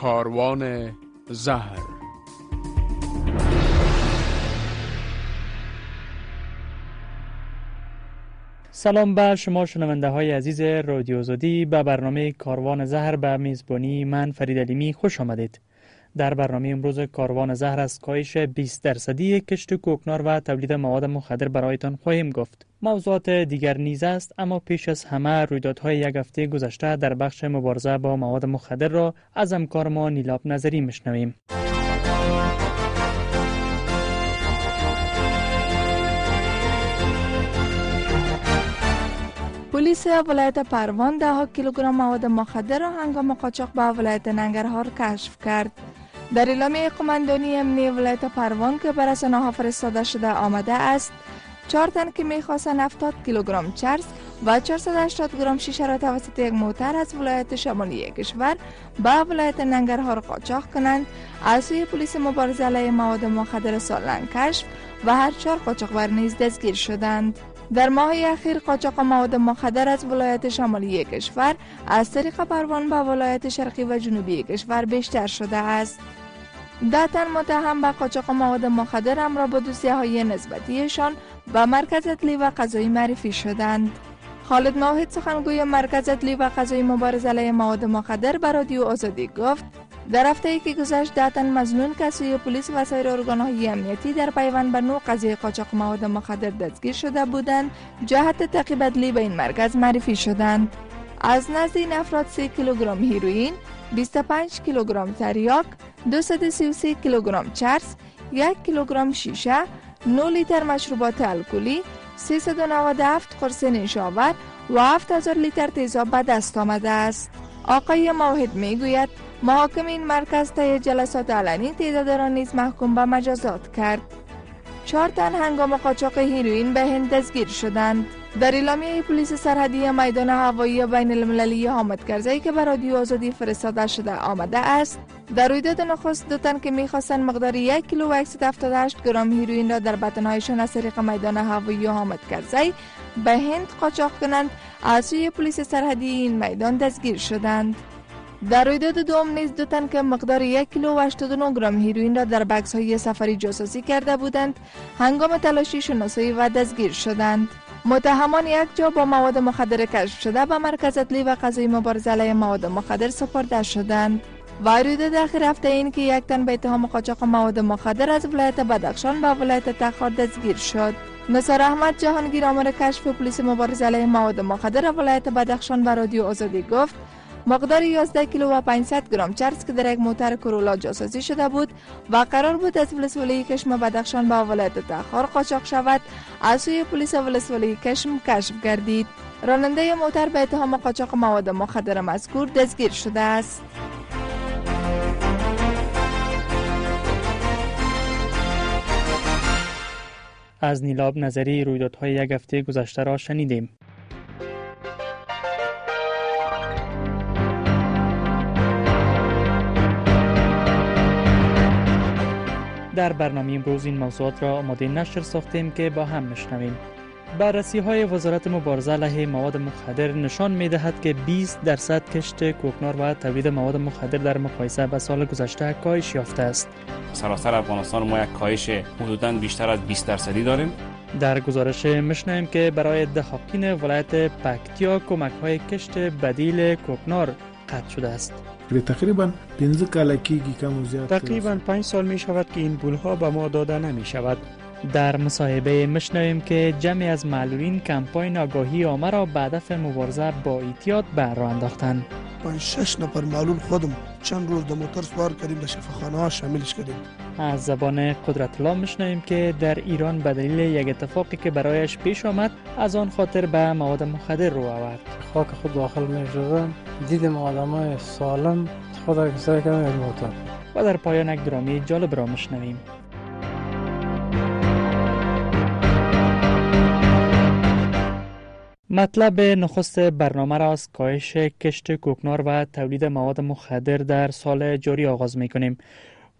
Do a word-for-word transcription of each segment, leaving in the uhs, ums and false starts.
کاروان زهر. سلام به شما شنونده های عزیز رادیو آزادی. به برنامه کاروان زهر به میزبانی من فرید علیمی خوش آمدید. در برنامه امروز کاروان زهر از کاهش بیست درصدی کشت کوکنار و تولید مواد مخدر برایتان خواهیم گفت. موضوعات دیگر نیز است، اما پیش از همه رویدادهای یک هفته گذشته در بخش مبارزه با مواد مخدر را از همکار ما نیلاب نظری میشنویم. پلیس ولایت پروان ده ها کیلوگرم مواد مخدر را هنگام قاچاق به ولایت ننگرهار کشف کرد. در اعلامیه قماندانی امنیتی ولایت پروان که بر رسانه‌ها فرستاده شده آمده است، چهار تن که می‌خواستند هفتاد کیلوگرم چرس و چهارصد و هشتاد گرم شیشه را توسط یک موتر از ولایت شمالی کشور به ولایت ننگرهار قاچاق کنند، از سوی پلیس مبارزه علیه مواد مخدر سالنگ کشف و هر چهار قاچاقبر نیز دستگیر شدند. در ماه اخیر قاچاق مواد مخدر از ولایت شمالی کشور از طریق پروان به ولایت شرقی و جنوبی کشور بیشتر شده است. ده تن متهم به قاچاق مواد مخدر همراه با دوسیه‌های نسبتیشان به مرکز اطلاعی و قضایی معرفی شدند. خالد ناهید سخنگوی مرکز اطلاعی و قضایی مبارزه علیه مواد مخدر به رادیو آزادی گفت در هفته ای که گذشت ده تن مظنون که سوی پلیس و سایر ارگان‌های امنیتی در پیوند به نوع قضیه قاچاق مواد مخدر دستگیر شده بودند، جهت تعقیب ادلی به این مرکز معرفی شدند. از نزد این افراد سه کیلوگرم هیروئین، بیست و پنج کیلوگرم تریاک، دویست و سی و سه کیلوگرم چرس، یک کیلوگرم شیشه، نه لیتر مشروبات الکلی، سیصد و نود و هفت قرص نیشابور و هفت هزار لیتر تیزاب به دست آمده است. آقای موحد میگوید محاکم این مرکز طی جلسات علنی تعداد را نیز محکوم به مجازات کرد. چهار تن هنگام قاچاق هیروئین به هند دستگیر شدند. در اعلامیه پلیس سرحدی میدان هوایی بین المللی حامد کرزی که به رادیو آزادی فرستاده شده آمده است، در رویداد نخست دو تن که می‌خواستند مقدار یک کیلو و صد و هفتاد و هشت گرم هیروئین را در بطن‌هایشان از طریق میدان هوایی حامد کرزی به هند قاچاق کنند، از سوی پلیس سرحدی این میدان دستگیر شدند. در رویداد دوم نیز دو تن که مقدار یک کیلو و هشتاد و نه گرم هیروئین را در بکس های سفری جاسوسی کرده بودند، هنگام تلاشی شناسایی و دستگیر شدند. متهمان یک جا با مواد مخدر کشف شده به مرکز اطلاعی و قضایی مبارزه علیه مواد مخدر سپرده شدند. و رویداد اخیر هفته این که یک تن به اتهام قاچاق مواد مخدر از ولایت بدخشان به ولایت تخار دستگیر شد. نثار احمد جهانگیر آمر کشف پلیس مبارزه علیه مواد مخدر ولایت بدخشان به رادیو آزادی گفت مقدار یازده کیلو و پانصد گرم چرس که در یک موتر کرولا جاسازی شده بود و قرار بود از ولسوالی کشم بدخشان به ولایت تخار قاچاق شود، از سوی پلیس ولسوالی کشم کشف گردید. راننده موتر به اتهام قاچاق مواد مخدر مذکور دستگیر شده است. از نیلاب نظری رویدادهای یک هفته گذشته را شنیدیم. در برنامه امروز این موضوعات را آماده نشر ساختیم که با هم میشنویم. بررسی های وزارت مبارزه علیه مواد مخدر نشان می‌دهد که بیست درصد کشت کوکنار و تولید مواد مخدر در مقایسه با سال گذشته کاهش یافته است. سراسر افغانستان ما یک کاهش حدوداً بیشتر از بیست درصدی داریم. در گزارش می‌شنویم که برای دهقان ولایت پکتیا کمک‌های کشت بدیل کوکنار قطع شده است. تقریباً پنځه کاله کېږي کم و زیات. تقریباً پنج سال می شود که این پول‌ها به ما داده نمی شود. در مصاحبه میشنویم که جمعی از معلولین کمپاین آگاهی عامه را به هدف مبارزه با اعتیاد به راه انداختند. پنج شش نفر معلول خودم چند روز در موتور سوار کردیم، در شفاخانه ها شاملش کردیم. از زبان قدرت الله میشنویم که در ایران به دلیل یک اتفاقی که برایش پیش آمد از آن خاطر به مواد مخدر رو آورد. خاک خود داخل می‌شدم، دیدم آدمای سالم خدا کسایی که از موتور. و در پایان یک درامی جالب را میشنویم. مطلب نخست برنامه را از کاهش کشت کوکنار و تولید مواد مخدر در سال جاری آغاز می‌کنیم.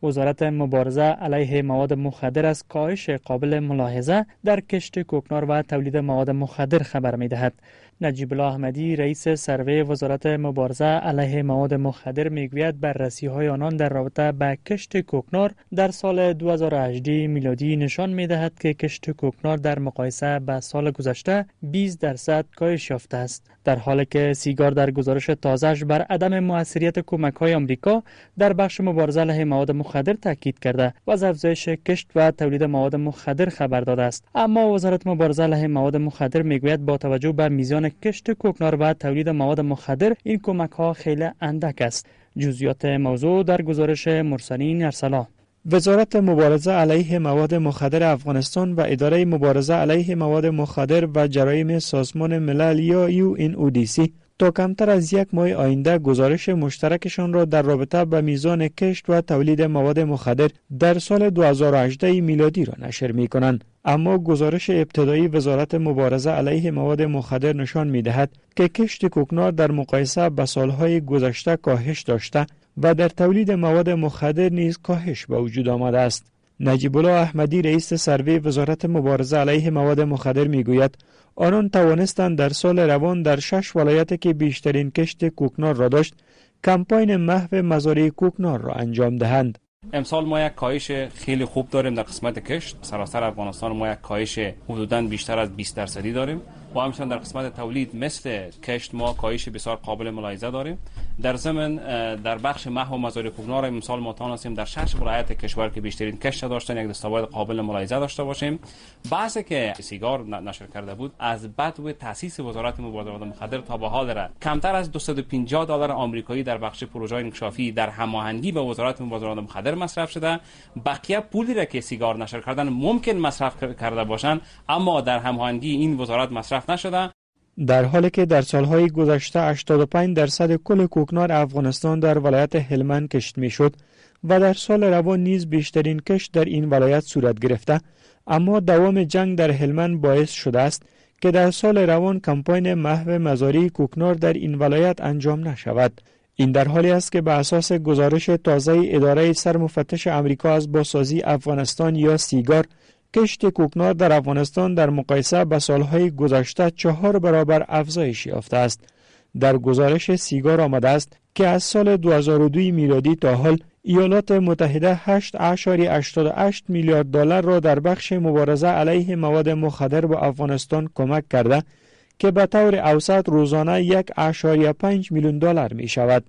وزارت مبارزه علیه مواد مخدر از کاهش قابل ملاحظه در کشت کوکنار و تولید مواد مخدر خبر می‌دهد. نجیب الله احمدی رئیس سروی وزارت مبارزه علیه مواد مخدر میگوید بررسی‌های آنان در رابطه با کشت کوکنار در سال دو هزار و هجده میلادی نشان می‌دهد که کشت کوکنار در مقایسه با سال گذشته بیست درصد کاهش یافته است، در حالی که سیگار در گزارش تازه‌اش بر عدم موثریت کمک‌های آمریکا در بخش مبارزه علیه مواد مخدر تاکید کرده و از افزایش کشت و تولید مواد مخدر خبر داده است. اما وزارت مبارزه علیه مواد مخدر میگوید با توجه به میزان کشت کوکنار و تولید مواد مخدر این کمک‌ها خیلی اندک است. جزئیات موضوع در گزارش مرسلین ارسلا. وزارت مبارزه علیه مواد مخدر افغانستان و اداره مبارزه علیه مواد مخدر و جرایم سازمان ملل یا یو ان او دی سی تا کمتر از یک ماه آینده گزارش مشترکشان را در رابطه به میزان کشت و تولید مواد مخدر در سال دو هزار و هجده میلادی را نشر می کنند. اما گزارش ابتدایی وزارت مبارزه علیه مواد مخدر نشان می دهد که کشت کوکنار در مقایسه با سالهای گذشته کاهش داشته و در تولید مواد مخدر نیز کاهش به وجود آمده است. نجیب الله احمدی رئیس سروی وزارت مبارزه علیه مواد مخدر می گوید آنان توانستند در سال روان در شش ولایت که بیشترین کشت کوکنار را داشت کمپاین محو مزارع کوکنار را انجام دهند. امسال ما یک کاهش خیلی خوب داریم در قسمت کشت. سراسر افغانستان ما یک کاهش حدوداً بیشتر از بیست درصدی داریم و همچنین در قسمت تولید مثل کشت ما کاهش بسیار قابل ملاحظه داریم. در ضمن در بخش محو مزارع کوکنار امسال ما توانستیم در شش ولایت کشور که بیشترین کشت داشتن یک دستاورد قابل ملاحظه داشته باشیم. بحثی که سیگار نشر کرده بود از بدو تاسیس وزارت مبارزه با مخدر تا به حال داره کمتر از دویست و پنجاه دلار آمریکایی در بخش پروژه انکشافی در هماهنگی با وزارت مبارزه با مخدر مصرف شده. بقیه پولی را که سیگار نشر کردن ممکن مصرف کرده باشند اما در هماهنگی این وزارت مصرف نشده. در حالی که در سالهای گذشته هشتاد و پنج درصد کل کوکنار افغانستان در ولایت هلمند کشت میشد و در سال روان نیز بیشترین کشت در این ولایت صورت گرفته، اما دوام جنگ در هلمند باعث شده است که در سال روان کمپاین محو مزارع کوکنار در این ولایت انجام نشود. این در حالی است که به اساس گزارش تازه اداره سرمفتش امریکا از بازسازی افغانستان یا سیگار کشت کوکنار در افغانستان در مقایسه با سالهای گذشته چهار برابر افزایش یافته است. در گزارش سیگار آمده است که از سال دو هزار و دو میلادی تا حال ایالات متحده هشت ممیز هشتاد و هشت میلیارد دلار را در بخش مبارزه علیه مواد مخدر به افغانستان کمک کرده که به طور اوسط روزانه یک ممیز پنج میلیون دلار می شود.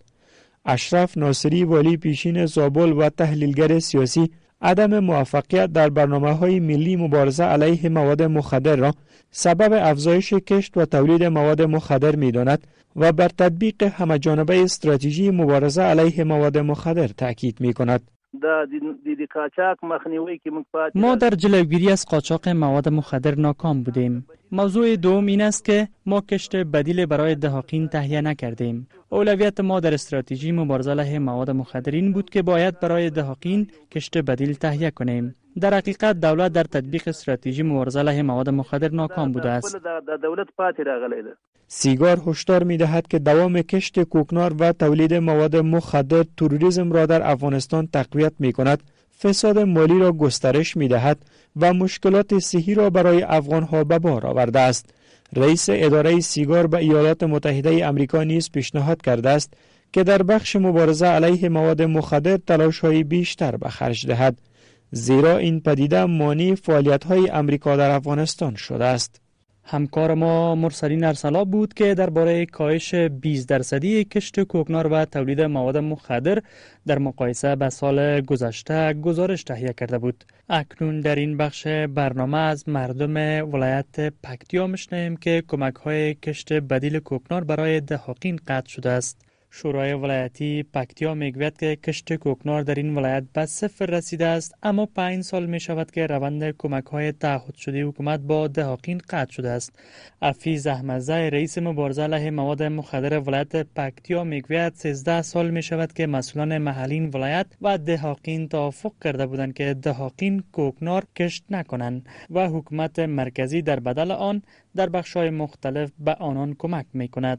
اشرف ناصری والی پیشین زابل و تحلیلگر سیاسی عدم موفقیت در برنامه‌های ملی مبارزه علیه مواد مخدر را سبب افزایش کشت و تولید مواد مخدر می‌داند و بر تطبیق همه‌جانبه استراتژی مبارزه علیه مواد مخدر تاکید می‌کند. ما در جلوگیری از قاچاق مواد مخدر ناکام بودیم. موضوع دوم این است که ما کشت بدیل برای دهاقین تهیه نکردیم. اولویت ما در استراتژی مبارزه علیه مواد مخدر این بود که باید برای دهاقین کشت بدیل تهیه کنیم. در حقیقت دولت در تطبیق استراتژی مبارزه علیه مواد مخدر ناکام بوده است. سیگار هشدار می‌دهد که دوام کشت کوکنار و تولید مواد مخدر تروریسم را در افغانستان تقویت می‌کند، فساد مالی را گسترش می‌دهد و مشکلات صحی را برای افغان‌ها به بار آورده است. رئیس اداره سیگار به ایالات متحده آمریکا نیز پیشنهاد کرده است که در بخش مبارزه علیه مواد مخدر تلاش‌های بیشتر به خرج دهد، زیرا این پدیده مانع فعالیت‌های آمریکا در افغانستان شده است. همکار ما مرسلین ارسلا بود که درباره کاهش بیست درصدی کشت کوکنار و تولید مواد مخدر در مقایسه با سال گذشته گزارش تهیه کرده بود. اکنون در این بخش برنامه از مردم ولایت پکتیا میشنویم که کمک‌های کشت بدیل کوکنار برای دهاقین قطع شده است. شورای ولایتی پکتیا میگوید که کشت کوکنار در این ولایت به صفر رسیده است، اما پنج سال می شود که روند کمک‌های تعهد شده حکومت با دهاقین قطع شده است. حفیظ احمدزی رئیس مبارزه علیه مواد مخدر ولایت پکتیا میگوید سیزده سال می شود که مسئولان محلی ولایت و دهاقین توافق کرده بودند که دهاقین کوکنار کشت نکنند و حکومت مرکزی در بدل آن در بخش‌های مختلف به آنان کمک می‌کند.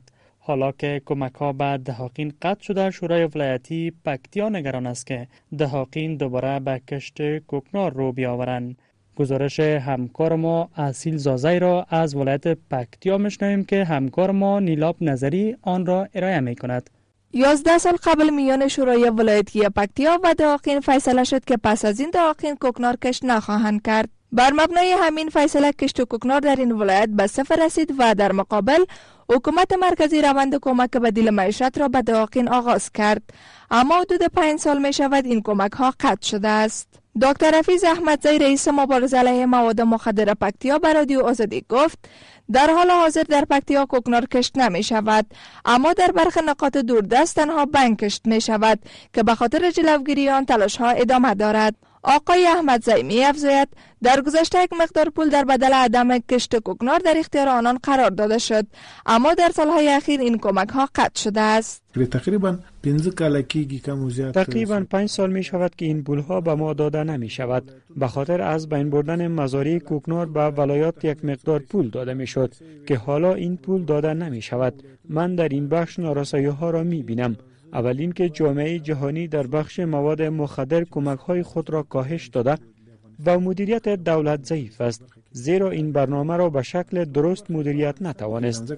حالا که کمک ها به دهاقین قطع شده، شورای ولایتی پکتیا نگران است که دهاقین دوباره به کشت کوکنار رو بیاورند. گزارش همکار ما اصیل زازای را از ولایت پکتیا میشنویم که همکار ما نیلاب نظری آن را ارائه می کند. یازده سال قبل میان شورای ولایتی پکتیا و دهاقین فیصله شد که پس از این دهاقین کوکنار کشت نخواهند کرد. بر مبنای همین فیصله کشت کوکنار در این ولایت به صفر رسید و در مقابل حکومت مرکزی روند کمک به بدیل معیشت را به دهاقین آغاز کرد، اما حدود پنج سال می شود این کمک ها قطع شده است. دکتر حفیظ احمدزی رئیس مبارزه علیه مواد مخدر پکتیا به رادیو آزادی گفت در حال حاضر در پکتیا کوکنار کشت نمی شود، اما در برخی نقاط دوردست تنها بنگ کشت می شود که به خاطر جلوگیری آن تلاش ها ادامه دارد. آقای احمدزی می افزاید در گذشته یک مقدار پول در بدل عدم کشت کوکنار در اختیار آنان قرار داده شد، اما در سالهای اخیر این کمک ها قطع شده است. تقریبا پنج کال کیږي کم زیات تقریبا پنج سال می شود که این پول ها به ما داده نمی شود. به خاطر از بین بردن مزارع کوکنار به ولایات یک مقدار پول داده می شد که حالا این پول داده نمی شود. من در این بخش نارسایی ها را می بینم. اول این که جامعه جهانی در بخش مواد مخدر کمک های خود را کاهش داده و مدیریت دولت ضعیف است، زیرا این برنامه را به شکل درست مدیریت نتوانست.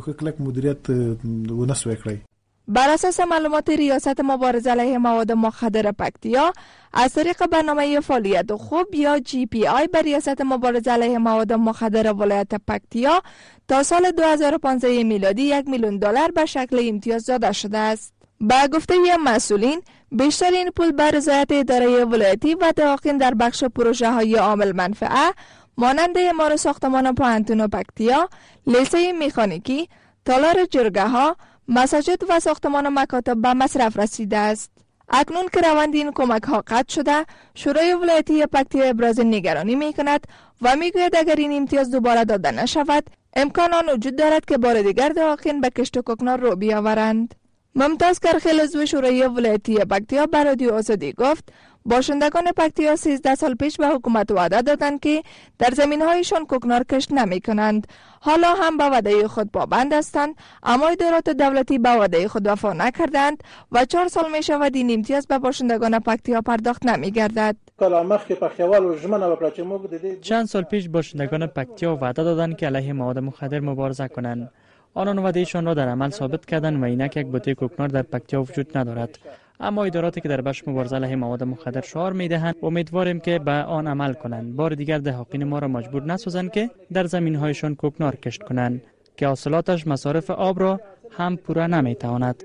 بر اساس معلومات ریاست مبارزه علیه مواد مخدر پکتیا، از طریق برنامه فعالیت خوب یا جی پی آی به ریاست مبارزه علیه مواد مخدر ولایت پکتیا تا سال دو هزار و پانزده میلادی یک میلیون دلار به شکل امتیاز داده شده است. با گفته مسئولین، بیشتر این پول بر رضایت اداره ولایتی و دهاقین در بخش پروژه های عامل منفعه مانند معمار ساختمان پوهنتون پکتیا، لیسه مکانیکی، تالار جرگه ها، مساجد و ساختمان مکاتب به مصرف رسیده است. اکنون که روند این کمک ها قطع شده، شورای ولایتی پکتیا ابراز نگرانی می کند و می گوید اگر این امتیاز دوباره داده نشود، امکان آن وجود دارد که بار دیگر دهاقین به کشت کوکنار رو بیاورند. ممتاز کرخیل عضو شورای ولایتی پکتیا به رادیو آزادی گفت باشندگان پکتیا سیزده سال پیش به حکومت وعده دادند که در زمین‌هایشان کوکنار کشت نمی کنند. حالا هم به وعده خود پابند هستند، اما ادارات دولتی به وعده خود وفا نکردند و چهار سال می شود این امتیاز به باشندگان پکتیا پرداخت نمی گردد. چند سال پیش باشندگان پکتیا وعده دادند که علیه مواد مخدر مبارزه کنند. آنان وعدهشان را در عمل ثابت کردند و اینک یک بوته کوکنار در پکتیا وجود ندارد. اما اداراتی که در بخش مبارزه علیه مواد مخدر شعار میدهند، امیدواریم که به آن عمل کنند. بار دیگر دهاقین ما را مجبور نسازند که در زمین‌هایشان کوکنار کشت کنند که حاصلاتش مصارف آب را هم پورا نمیتواند.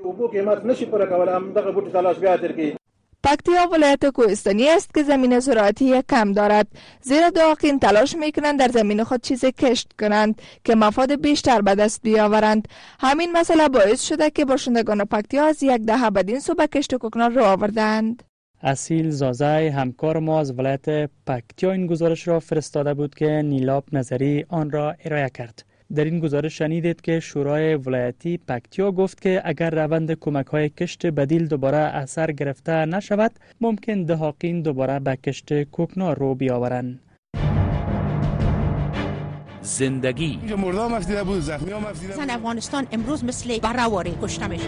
پکتیا ولایت کوهستانی است که زمین زراعتی کم دارد، زیرا دهاقین تلاش میکنند در زمین خود چیز کشت کنند که مفاد بیشتر به دست بیاورند. همین مسئله باعث شده که باشندگان پکتیا از یک دهه بدین سو به کشت کوکنار رو آوردند. اصیل زازای همکار ما از ولایت پکتیا این گزارش را فرستاده بود که نیلاب نظری آن را ارائه کرد. در این گزارش شنیدید که شورای ولایتی پکتیا گفت که اگر روند کمک های کشت بدیل دوباره اثر گرفته نشود، ممکن دهاقین دوباره به کشت کوکنار رو بیاورند. زندگی زن افغانستان امروز مثل برآوری کشته میشه.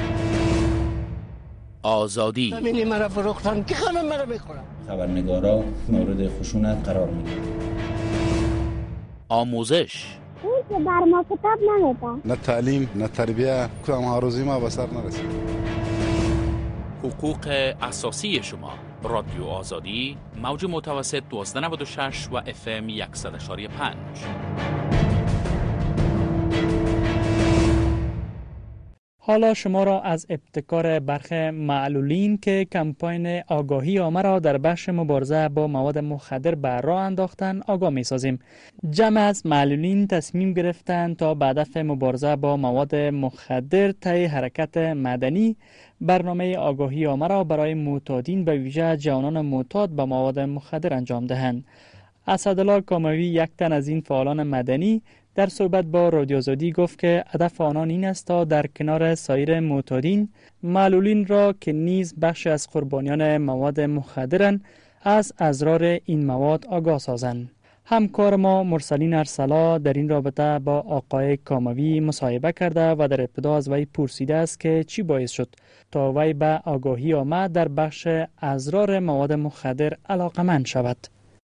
آزادی زمین مرا فروختن که خانم مرا میخورن. خبرنگارا مورد خشونت قرار میگیرن. آموزش اون که بر ما کتاب نمیده. نه تعلیم نه تربیه، کدام هاروزی ما به سر نرسید. حقوق اساسی شما. رادیو آزادی، موج متوسط دوازده نود و شش و اف ام صد و یک و پنج. حالا شما را از ابتکار برخی معلولین که کمپاین آگاهی عامه را در بخش مبارزه با مواد مخدر بر راه انداختند آگاه می سازیم. جمع از معلولین تصمیم گرفتند تا به هدف مبارزه با مواد مخدر طی حرکت مدنی برنامه آگاهی عامه را برای معتادین به ویژه جوانان معتاد به مواد مخدر انجام دهند. اسدالله کاموی، یک تن از این فعالان مدنی، در صحبت با رادیو آزادی گفت که هدف آنان این است تا در کنار سایر معتادین، معلولین را که نیز بخش از قربانیان مواد مخدرند از اضرار این مواد آگاه سازند. همکار ما مرسلین ارسلا در این رابطه با آقای کاموی مصاحبه کرده و در ابتدا از وی پرسیده است که چی باعث شد تا وی به آگاهی آمد در بخش اضرار مواد مخدر علاقمند شود.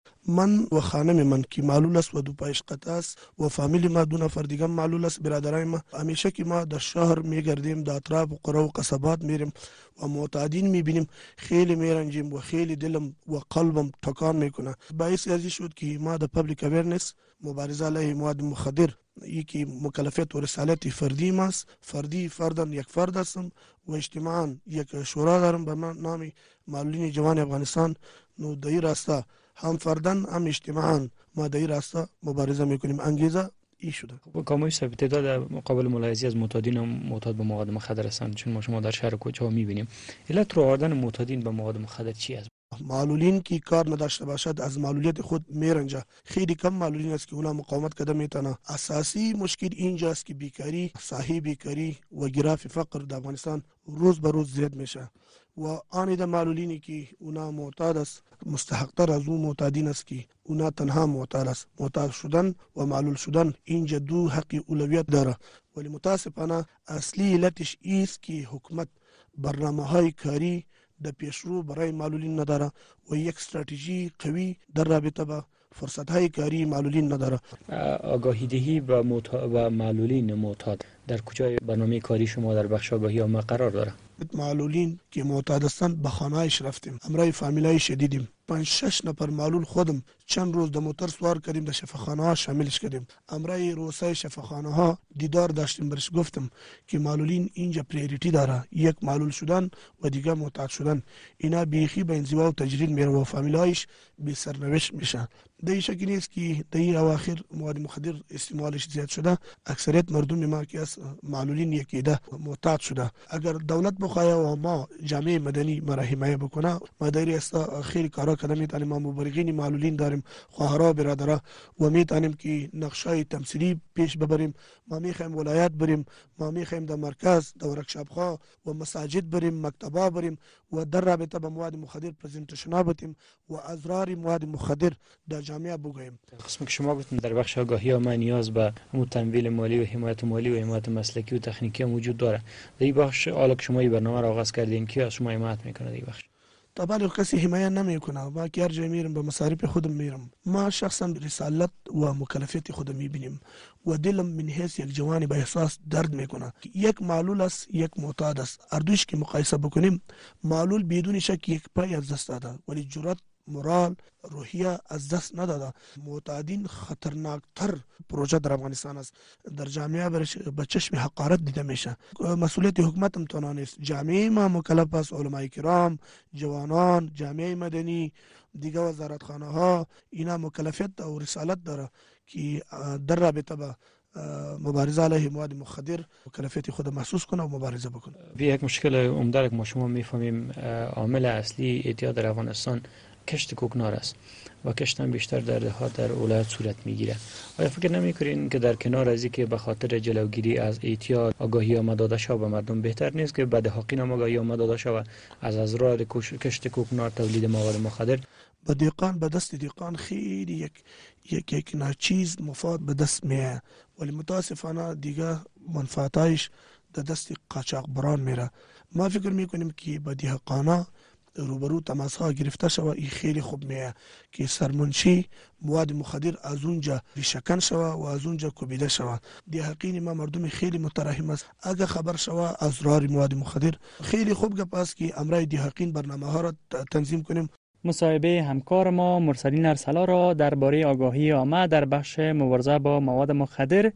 من و خانم من که معلول است و دو پایش قطع است و فامیلی ما دو نفر دیگه معلول است، برادرای ما همیشه که ما در شهر میگردیم، در اطراف و قرى و قصبات میریم و معتادین میبینیم، خیلی میرنجیم و خیلی دلم و قلبم تکان میکنه. باعث ازی شد که ما در پبلیک اویرنس مبارزه علیه مواد مخدر، یکی مکلفیت و رسالت فردی ماست، فردی فردن یک فرد هستم و اجتماعاً یک شورا دارم به نام معلولین جوان افغانستان. نو در این راسته هم فردن هم اجتماعاً ما در این راسته مبارزه میکنیم. انگیزه ای شده. کاموی صاحب، تعداد مقابل ملاحظی از معتادین هم معتاد به مواد مخدر هستند، چون ما شما در شهر کوچه ها میبینیم. علت رو آوردن معتادین به مواد مخدر چی است؟ معلولین که کار نداشته باشد از معلولیت خود میرنجه. خیلی کم معلولین است که اونا مقاومت کرده میتونه. اساسی مشکل اینجاست که بیکاری، صحیح بیکاری و گراف فقر در افغانستان روز به روز زیاد میشه و آن ده معلولینی که اونا معتاد است مستحق‌تر از اون معتادین است که اونا تنها معتاد است. معتاد شدن و معلول شدن اینجا دو حق اولویت داره، ولی متاسفانه اصلی علتش ایست که حکومت برنامه های کاری در پیشرو برای معلولین نداره و یک استراتژی قوی در رابطه با فرصت های کاری معلولین نداره. آگاهی دهی و معتاد و معلولین معتاد در کجای برنامه کاری شما در بخش آگاهی عامه قرار داره؟ معلولین که معتاد هستند به خانه‌اش رفتیم، امرای فامیلای شدیدیم، پنج شش نفر معلول خودم چند روز در موتر سوار کردیم، در شفاخانه ها شاملش کردیم. امرای روسای شفاخانه ها دیدار داشتیم، برش گفتم که معلولین اینجا پریوریتی داره، یک معلول شدن و دیگه معتاد شدن اینا بیخی به انزوا و تجرید میره و فامیلایش بی سرنوشت میشه. در شکی نیست که در این اواخر مواد مخدر استعمالش زیاد شده. اکثریت مردم ما که از معلولین یکیده معتاد شده. اگر دولت بخواه و ما جامعه مدنی ما را حمایت بکنه، ما در استا خیلی کارا کردن میتونیم. ما مبرگین معلولین داریم، خواهرا برادرها، و میتونیم که نقشای تمثیلی پیش ببریم. ما میخوایم ولایت بریم، ما میخوایم در مرکز در ورکشاپ ها و مساجد بریم، مکتبا بریم و در رابطه با مواد مخدر پرزنتیشن ها بتیم و اضرار مواد مخدر در جامعه بگوییم. قسمی که شما گفتن در بخش آگاهی عامه نیاز به تمویل مالی و حمایت مالی و حمایت مسلکی و تکنیکی هم وجود داره. در این بخش حالا که شما این برنامه را آغاز کردین کی از شما حمایت میکنه در این بخش؟ طبعا کسی حمایت نمیکنه. ما که هر جای میرم به مصارف خودم میرم. ما شخصا رسالت و مکلفیت خودم میبینیم و دلم من حیث یک جوانی به احساس درد میکنه. یک معلول است، یک معتاد است. اردوش که مقایسه بکنیم، معلول بدون شک یک پای از دست داده ولی جرأت، مورال، روحیه از دست نداده. معتادین خطرناکتر پروژه در افغانستان است. در جامعه برش به چشم حقارت دیده میشه. مسئولیت حکومت هم تنها نیست، جامعه ما مکلف است، علمای کرام، جوانان، جامعه مدنی، دیگه وزارتخانه ها، اینا مکلفیت و رسالت داره که در رابطه با مبارزه علیه مواد مخدر مکلفیت خود محسوس کنه و مبارزه بکنه. یک مشکل عمده که ما شما میفهمیم عامل اصلی اعتیاد در افغانستان کشت کوکنار است و کشت هم بیشتر در دهات در ولایت صورت میگیره. آیا فکر نمیکنین که در کنار از اینکه به خاطر جلوگیری از اعتیاد آگاهی آمد داده شود به مردم، بهتر نیست که به دهقین هم آگاهی آمد داده شود از اضرار کشت کوکنار، تولید مواد مخدر؟ به دیقان، به دست دیقان خیلی یک یک یک ناچیز مفاد به دست میه، ولی متاسفانه دیگه منفعتایش در دست قاچاقبران میره. ما فکر میکنیم که به دیقانا روبرو تماس ها گرفته شوه، این خیلی خوب میه که سرمنشی مواد مخدر از اونجا ریشکن شوه و از اونجا کوبیده شوه. دیحقین ما مردم خیلی مترحم است. اگه خبر شوه از اضرار مواد مخدر، خیلی خوب گپ است که امرای دیحقین برنامه ها را تنظیم کنیم. مصاحبه همکار ما مرسلین ارسلا را درباره آگاهی عامه در بخش مبارزه با مواد مخدر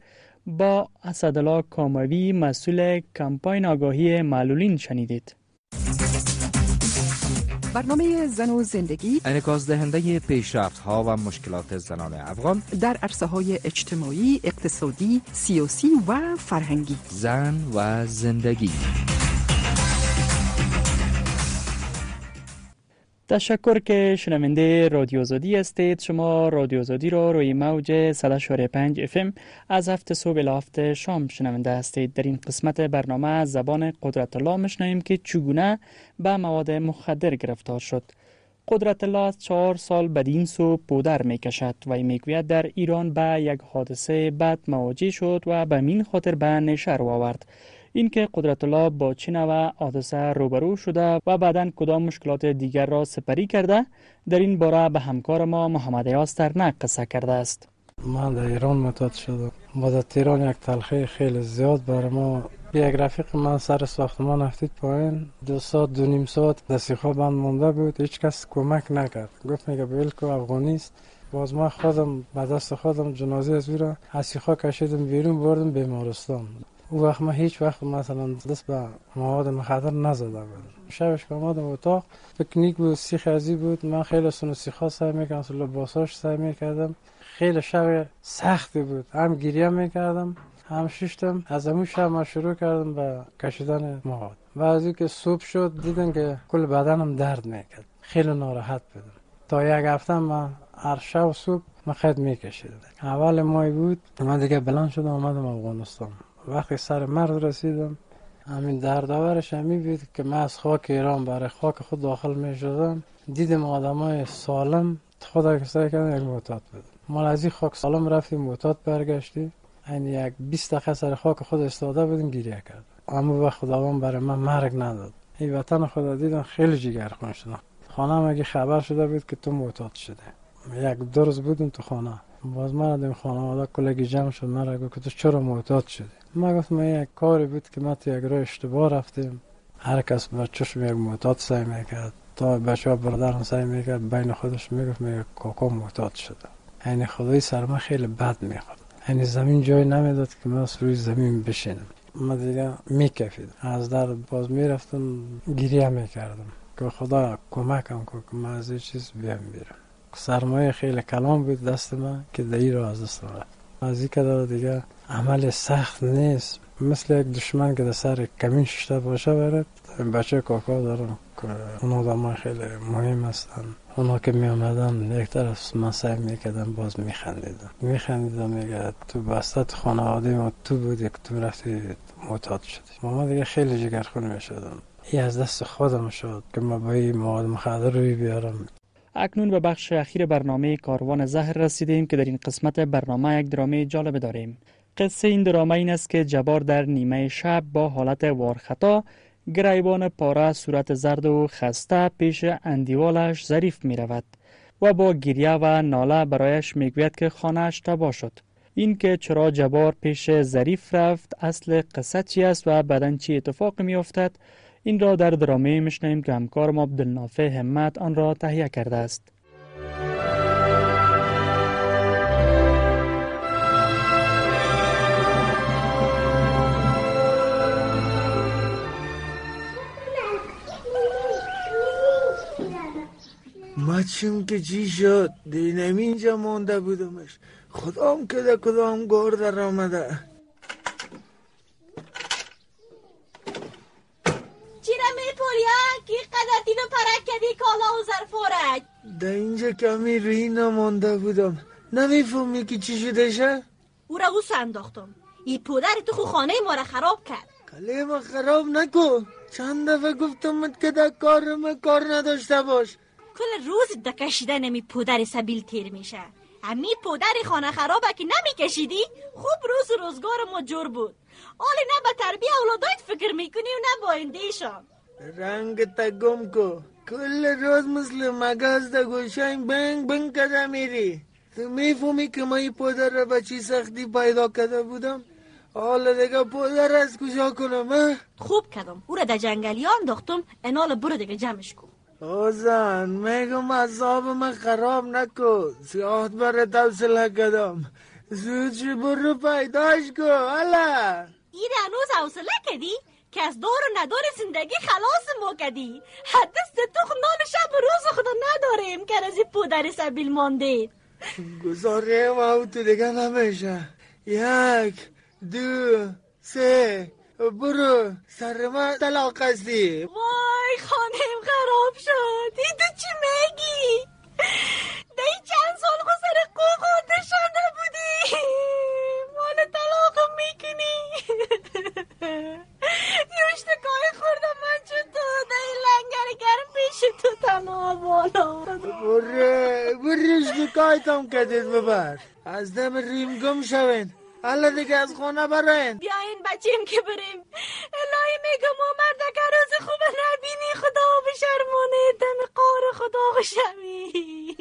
با اسدالله کاموی، مسئول کمپاین آگاهی معلولین شنیدید. برنامه زن و زندگی انعکاس دهنده پیشرفت ها و مشکلات زنان افغان در عرصه های اجتماعی، اقتصادی، سیاسی و فرهنگی. زن و زندگی. تشکر که شنونده رادیو آزادی هستید. شما رادیو آزادی را روی موج صد و چهار و پنج اف ام از هفت صبح الی هفت شام شنونده هستید. در این قسمت برنامه از زبان قدرت الله میشنویم که چگونه به مواد مخدر گرفتار شد. قدرت الله از چهار سال بدین سو پودر می کشد و میگوید در ایران به یک حادثه بد مواجه شد و به این خاطر به نشر آورد. اینکه قدرت الله با چه نوع حادثه روبرو شده و بعداً کدام مشکلات دیگر را سپری کرده، در این باره به همکار ما محمد یاسترنک قصه کرده است. من در ایران معتاد شدم. با در تهران یک تلخی خیلی زیاد برای ما. یک رفیق من سر ساختمان افتید پایین، دو ساعت دو نیم ساعت دستی خواب بند مونده بود، هیچ کس کمک نکرد. گفت میگه بیلکو افغانی است. باز ما خودم به دست خودم جنازه از او را از سیخا کشیدم بیرون بردم بیمارستان. او وقت ما هیچ وقت مثلا دست به مواد مخدر نزده بودم. شبش که آمدم اتاق پکنیک بود، سیخ ازی بود. من خیلی سونو سیخا سعی میکردم، سونو لباساش سعی میکردم. خیلی شب سختی بود، هم گریه میکردم هم ششتم. از همون شب ما شروع کردم به کشیدن مواد. بعضی که صبح شد دیدم که کل بدنم درد میکرد، خیلی ناراحت بودم. تا یک هفته من هر شب صبح مخد میکشیدم. اول مای بود، من دیگه بلند شدم آمدم افغانستان. وقتی سر مرد رسیدم همین دردآورش همی بود که من از خاک ایران برای خاک خود داخل میشدم. دیدم آدمای سالم خدا کسایی کردن یک معتاد بود. ما از این خاک سالم رفتیم معتاد برگشتی. این یک بیست دقیقه سر خاک خود استاده بودیم گریه کرد. اما وقت خداوند برای من مرگ نداد. این وطن خدا دیدم خیلی جگرخون شدم. خانه مگه خبر شده بود که تو معتاد شده. یک دو روز بودم تو خانه. باز من دیدم خانواده کلگی جمع شد، من را گفت که تو چرا معتاد شدی؟ من گفتم یک کاری بود که من تو یک راه اشتباه رفتیم. هر کس بچه‌ش یک معتاد سعی میکرد، تا بچه‌ها برادرم سعی میکرد بین خودش میگفت میگه کاکا معتاد شده. یعنی خدای سر من خیلی بد میخورد. یعنی زمین جای نمیداد که من روی زمین بشینم. من دیگه میکفیدم. از در باز میرفتم گریه میکردم که خدا کمکم کنه که من از این چیز بیام بیرون. سرمایه خیلی کلام بود دست من که دایی را از دست رفت. از این که دیگه عمل سخت نیست، مثل یک دشمن که در سر کمین ششته باشه برد. بچه کاکا دارم که اون آدم خیلی مهم هستن. اونا که می آمدن یک طرف من سعی میکردم باز میخندیدم میخندیدم میگه تو بستت خانواده ما تو بودی که تو رفتی معتاد شدی. ما دیگه خیلی جگرخون میشدم. این از دست خودم شد که ما با این مواد مخدر روی بیارم. اکنون به بخش اخیر برنامه کاروان زهر رسیدیم که در این قسمت برنامه یک درامه جالب داریم. قصه این درامه این است که جبار در نیمه شب با حالت وارخطا، گریبان پاره، صورت زرد و خسته پیش اندیوالش ظریف می رود و با گریه و ناله برایش می گوید که خانه‌اش تباه شد. این که چرا جبار پیش ظریف رفت، اصل قصه چی است و بعداً چی اتفاق می افتد، این را در درامه میشنویم که همکارم عبدالنافع همت آن را تهیه کرده است. مچم که چی شد دینم اینجا مونده بودمش. خدام که ده کدام گور در آمده. چیره میپوریا که قدر دینو پرک کردی کالا و ظرفارک؟ ده اینجا کمی روی نمونده بودم. نمیفهمی که چی شده شه؟ او را او سنداختم. ای پدر تو خو خانه ما را خراب کرد. کلی ما خراب نکن. چند دفعه گفتمت که ده کار ما کار نداشته باش. کل روز ده کشیده نمی پدر سبیل تیر میشه. امی پدر خانه خرابه که نمی کشیدی خوب روز روزگار ما جور بود. حالی نه به تربیه اولادایت فکر میکنی و نه با ایندیشان. رنگ تا گم کو. کل روز مثل مگاز ده گوشاین بنگ بنگ کده میری. تو میفهمی که ما ای پدر را به چی سختی پیدا کده بودم؟ حالا دیگه پدر از کجا کنم؟ خوب کدم. او را در جنگلی انداختم. انال برو دیگه جمعش کن. آزان میگم عذاب من خراب نکن. سیاحت برای توصله کدم. زود شو برو پیداش کن. حالا این هنوز حوصله کدی که از دار و ندار زندگی خلاص ما کدی. حدث تو نان شب روز خدا نداریم که از این پدر سبیل مانده. گذاره و تو دیگه نمیشه. یک دو سه برو سر ما طلاق هستی. وای خانم خراب شد. ای تو چی میگی؟ دی چند سال خود سر قوقات شده بودی مال طلاق میکنی. یوشت کاری خوردم من چطور دی لنگر گرم پیش تو تنها بالا. شکایتم کردید ببر از دم ریم گم شوین. حالا دیگه از خونه برین. بیاین بچیم که بریم. الهی میگم آمرده که روز خوب نبینی خدا بشرمانه دم قار خدا بشمی.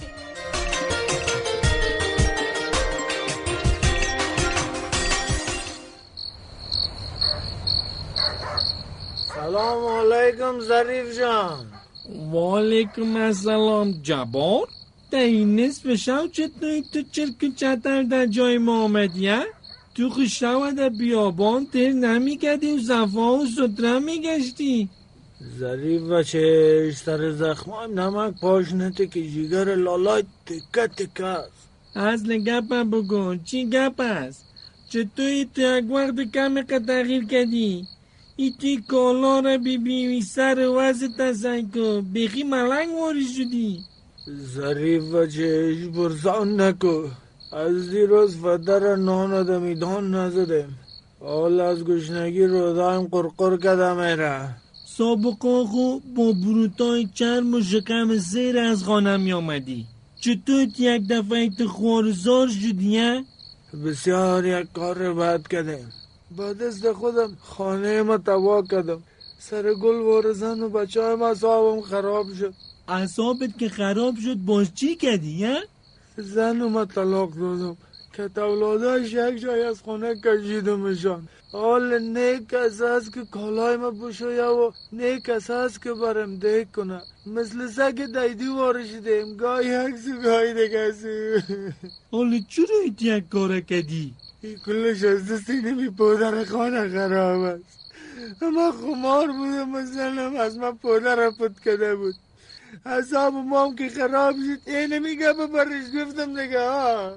سلام علیکم ظریف جان. و علیکم السلام جبار. در این نصف شب چطوری تو چرک چطر در جای ما آمدی ها؟ تو خوشتاو در بیابان تیر نمیکردی و صفا و ستره میگشتی. ظریف بچه سر زخمای نمک پاشنته که جیگر لالای تکه تکه است. اصل گپ بگو چی گپ است؟ چطوری تو یک وقت کمی که تغییر کردی؟ ایتی کالا را بی بی سر وزت تسنکو بخی ملنگ واری شدی. ظریف بچه برسان نکو. از دیروز فدر نان دا میدان نزدیم. حال از گشنگی رو دایم قرقر کده میره. سابقا خو با بروتای چرم و شکم زیر از خانه می آمدی. چطور یک دفعه تو خوارزار شدی؟ بسیار یک کار بد کردیم. با دست خودم خانه ما تباه کردم. سر گل وارزن و بچه های ما صاحبم خراب شد. اعصابت که خراب شد باز چی کردی یا؟ زن و ما طلاق دادم که اولاداش یک جای از خانه کشیدمشان. حال نیک کس هست که کالای ما بشویه و نیک کس هست که برم دیک کنه. مثل سگ دیدی وارشیدیم گاهی یکسو گاهی دگسو. حال چرا ایت یک کاره کردی؟ این کلش از دستی نمی پودر خانه خراب است. اما خمار بودم و زنم از من پودر پود کده بود. حساب مام که خراب شد اینه میگه ببرش گفتم دیگه ها.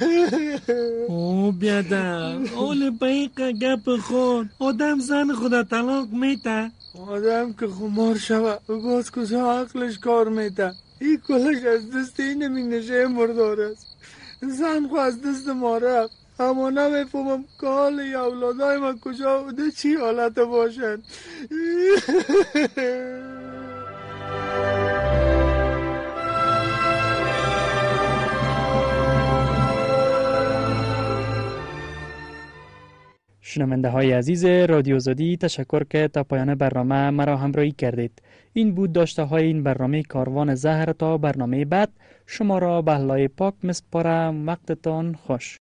او بیادم اول بایقه گپ خود آدم زن خدا طلاق میته. آدم که خمار شوه و باز کجا عقلش کار میته. این کلش از دست اینه می نشه مردار است. زن خو از دست ما رفت اما نمیفهمم که حال یا اولادای من کجا بوده چی حالت باشن. شنونده های عزیز رادیو آزادی تشکر که تا پایان برنامه مرا همراهی کردید. این بود داشته های این برنامه کاروان زهر. تا برنامه بعد شما را به الله پاک مسپارم. وقتتان خوش.